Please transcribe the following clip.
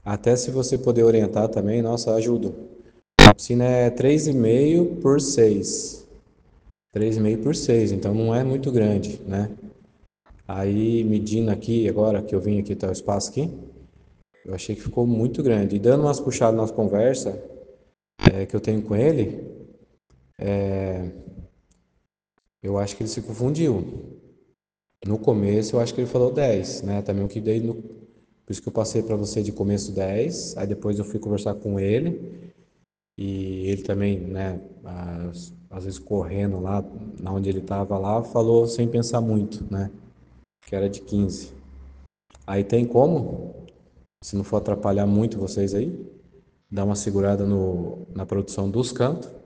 Até se você poder orientar também, nossa, ajuda. A piscina é 3,5 por 6. 3,5 por 6, então não é muito grande, né? Aí, medindo aqui, agora que eu vim aqui, tá o espaço aqui, eu achei que ficou muito grande. E dando umas puxadas nas conversas que eu tenho com ele, eu acho que ele se confundiu. No começo, eu acho que ele falou 10, né? Também o que dei no... Por isso que eu passei para você de começo 10, aí depois eu fui conversar com ele, e ele também, né, às vezes correndo lá, na onde ele estava lá, falou sem pensar muito, né? Que era de 15. Aí tem como, se não for atrapalhar muito vocês aí, dar uma segurada na produção dos cantos